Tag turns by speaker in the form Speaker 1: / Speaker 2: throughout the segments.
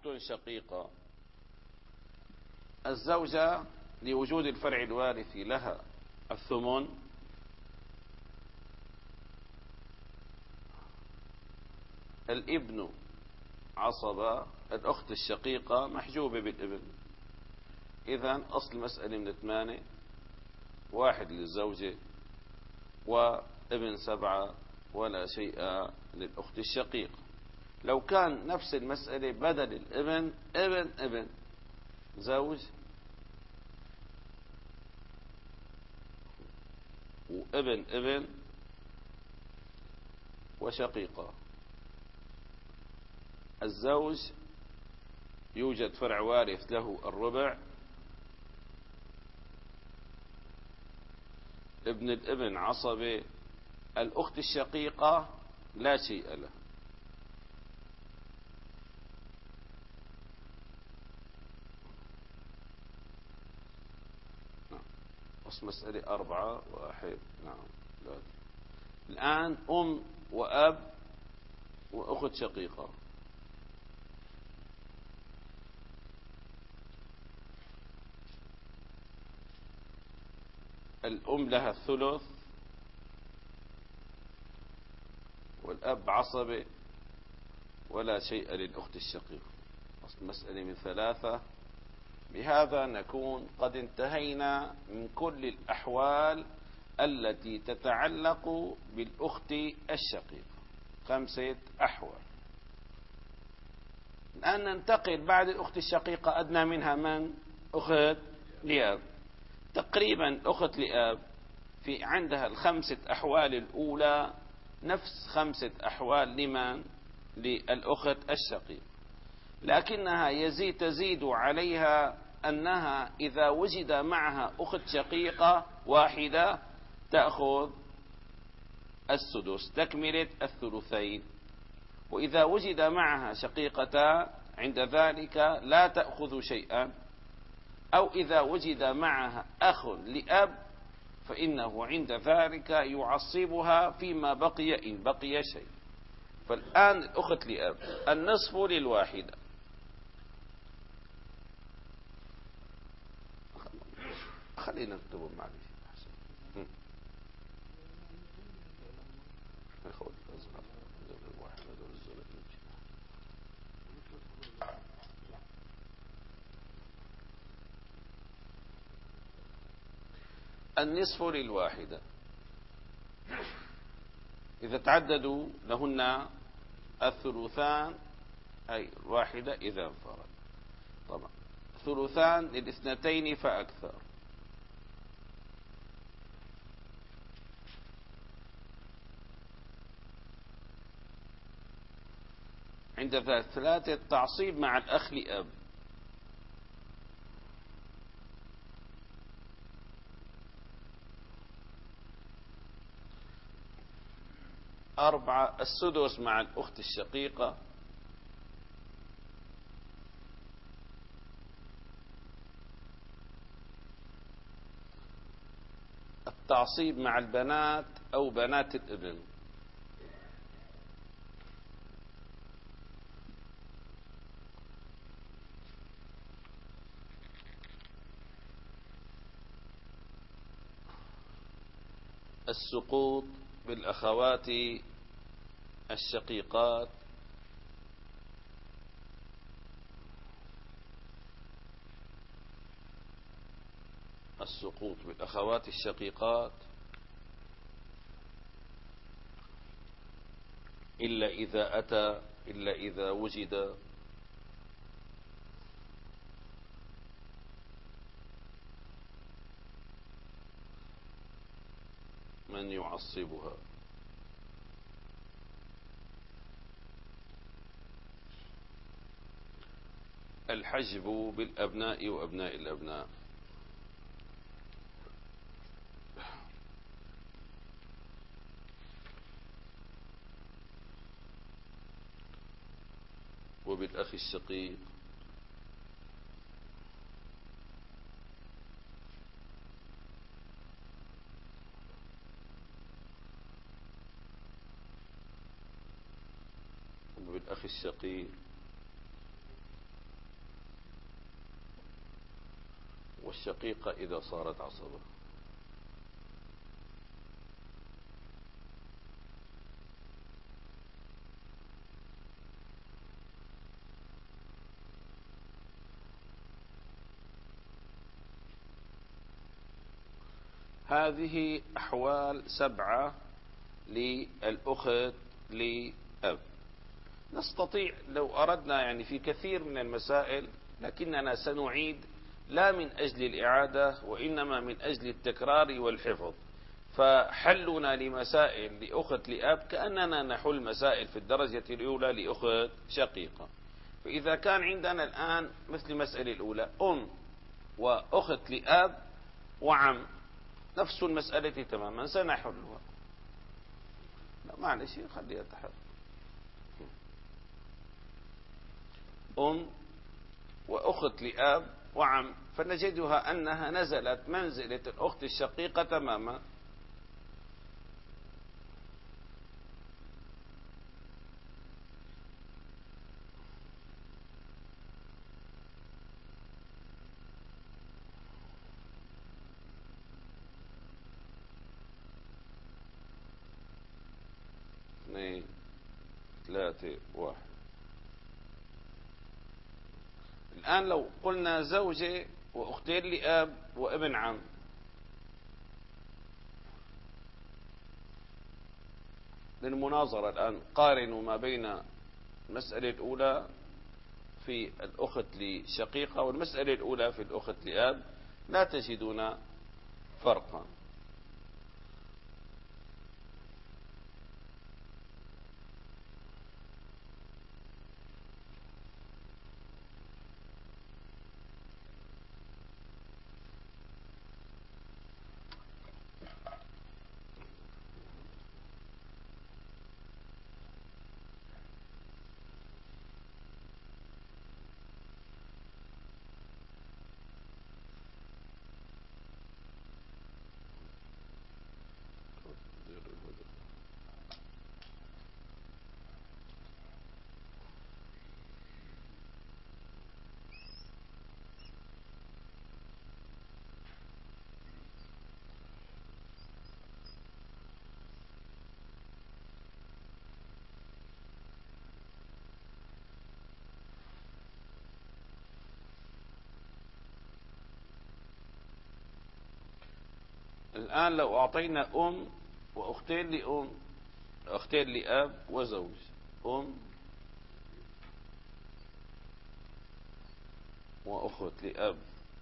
Speaker 1: أخت شقيقة. الزوجة لوجود الفرع الوارث لها الثمن، الابن عصبة، الأخت الشقيقة محجوبة بالابن. إذن أصل مسألة من 8، 1 للزوجة وابن 7 ولا شيء للأخت الشقيقة. لو كان نفس المسألة بدل الابن ابن زوج وابن وشقيقة، الزوج يوجد فرع وارث له الربع، ابن الابن عصبة، الأخت الشقيقة لا شيء لها. مسألة 4 1 نعم. الآن أم وأب وأخت شقيقة. الأم لها الثلث والأب عصبة ولا شيء للأخت الشقيقة. أصل مسألة من 3. بهذا نكون قد انتهينا من كل الأحوال التي تتعلق بالأخت الشقيقة، 5 أحوال. الآن ننتقل بعد الأخت الشقيقة أدنى منها من؟ أخت لأب. تقريبا أخت لأب في عندها 5 أحوال الأولى نفس 5 أحوال لمن؟ للأخت الشقيقة، لكنها تزيد عليها أنها إذا وجد معها أخت شقيقة واحدة تأخذ السدس تكملة الثلثين، وإذا وجد معها شقيقتان عند ذلك لا تأخذ شيئا، أو إذا وجد معها أخ لأب فإنه عند ذلك يعصبها فيما بقي إن بقي شيء. فالآن الأخت لأب النصف للواحدة. خلينا نكتبه معلش أحسن. النصف للواحدة إذا تعددوا لهن الثلثان، أي الواحدة إذا انفرد. طبعا ثلثان للاثنتين فأكثر. عند ذلك 3 تعصيب مع الأخ لأب. 4 السدس مع الأخت الشقيقة. 5 التعصيب مع البنات أو بنات الابن. 6 السقوط بالأخوات الشقيقات. 7 السقوط بالأخوات الشقيقات إلا إذا وجد من يعصبها. الحجب بالأبناء وأبناء الأبناء. وبالأخ الشقيق. وبالأخ الشقيق والشقيقة إذا صارت عصبة. هذه أحوال 7 للأخت لأب. نستطيع لو أردنا يعني في كثير من المسائل، لكننا سنعيد لا من أجل الإعادة وإنما من أجل التكرار والحفظ. فحلنا لمسائل لأخت لأب كأننا نحل مسائل في الدرجة الأولى لأخت شقيقة. فإذا كان عندنا الآن مثل المسألة الأولى وأخت لأب وعم، نفس المسألة تماما سنحلها. لا معلش خليها تحت. وأخت لأب وعم، فنجدها أنها نزلت منزلة الأخت الشقيقة تماما. اثنين 3 1. الآن لو قلنا زوجة وأختين لأب وابن عم، للمناظرة الآن قارنوا ما بين المسألة الأولى في الأخت لشقيقة والمسألة الأولى في الأخت لأب، لا تجدون فرقا. الآن لو أعطينا وأختين أختين لأب وزوج، وأخت لأب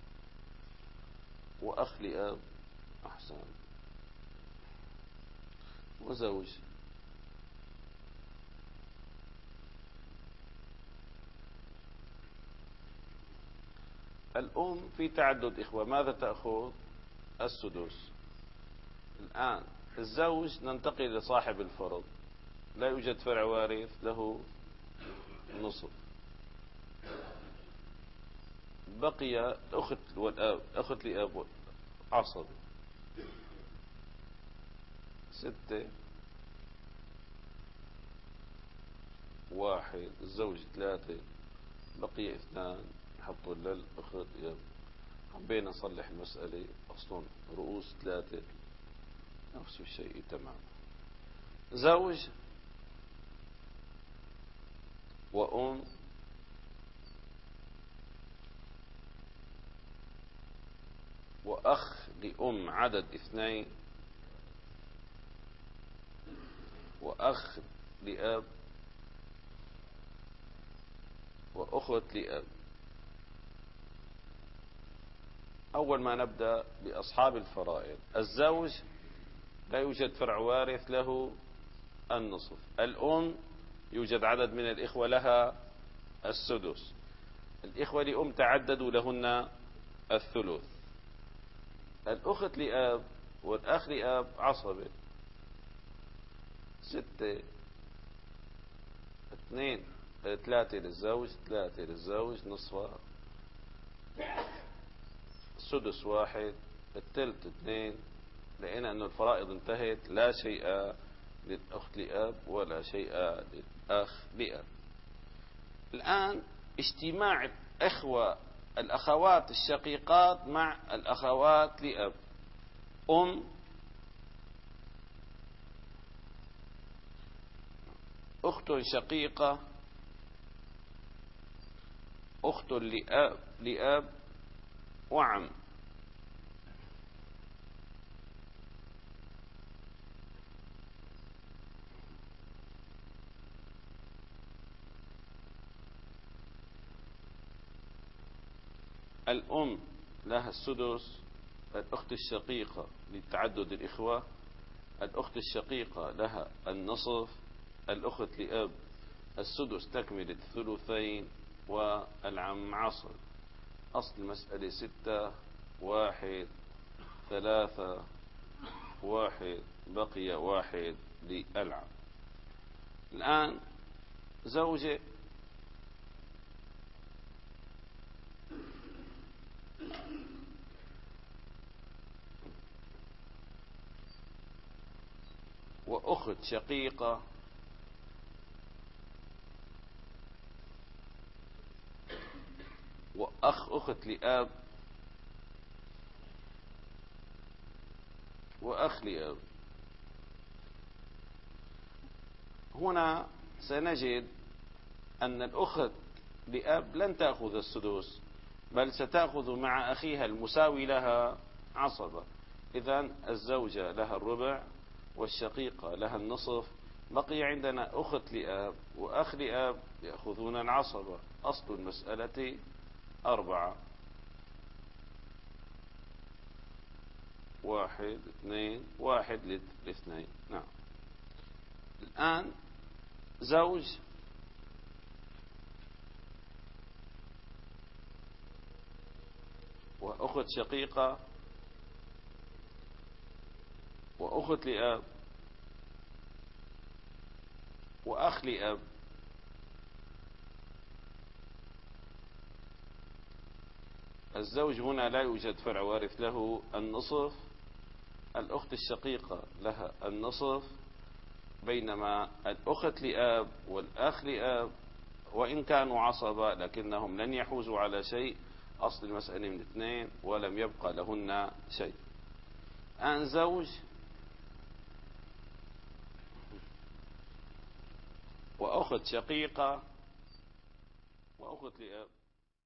Speaker 1: وأخ لأب، أحسن، وزوج. في تعدد إخوة ماذا تأخذ؟ السدس. الآن الزوج ننتقل لصاحب الفرض، لا يوجد فرع وارث، له نصف. بقي الأخت والأب، أخت لأب عصب 6 1، الزوج 3، بقي 2 نحطوا للأخت لأب. حبينا نصلح المسألة، أصلا رؤوس 3 نفس الشيء تمام. زوج وأخ عدد 2، وأخ لأب وأخت لأب. أول ما نبدأ بأصحاب الفرائض، الزوج لا يوجد فرع وارث، له النصف. يوجد عدد من الإخوة لها السدس. الإخوة لأم تعددوا لهن الثلث. الأخت لأب والأخ لأب عصبة 6 2 3 للزوج 3 للزوج، نصفها السدس 1، الثلث 2. لقينا أن الفرائض انتهت، لا شيء للأخت لأب ولا شيء للأخ لأب. الآن اجتماع الأخوات الشقيقات مع الأخوات لأب. أم، أخت شقيقة، أخت لأب وعم. الأم لها السدس، الأخت الشقيقة لتعدد الإخوة، الأخت الشقيقة لها النصف، الأخت لأب السدس تكملة الثلثين، والعم عصر. أصل المسألة 6، 1، 3، 1، بقي 1 للعم. الآن زوجة وأخت شقيقة أخت لأب وأخ لأب. هنا سنجد أن الأخت لأب لن تأخذ السدس، بل ستأخذ مع أخيها المساوي لها عصبة. إذن الزوجة لها الربع والشقيقة لها النصف. بقي عندنا أخت لأب وأخ لأب يأخذون العصبة. أصل المسألة 4. 1، 2، 1 لاثنين. نعم. الآن زوج وأخت شقيقة وأخت لأب وأخ لأب. الزوج هنا لا يوجد فرع وارث له النصف، الأخت الشقيقة لها النصف، بينما الأخت لأب والأخ لأب وإن كانوا عصبة لكنهم لن يحوزوا على شيء. أصل المسألة من 2 ولم يبقى لهن شيء. الآن زوج وأخت شقيقة وأخت لأب.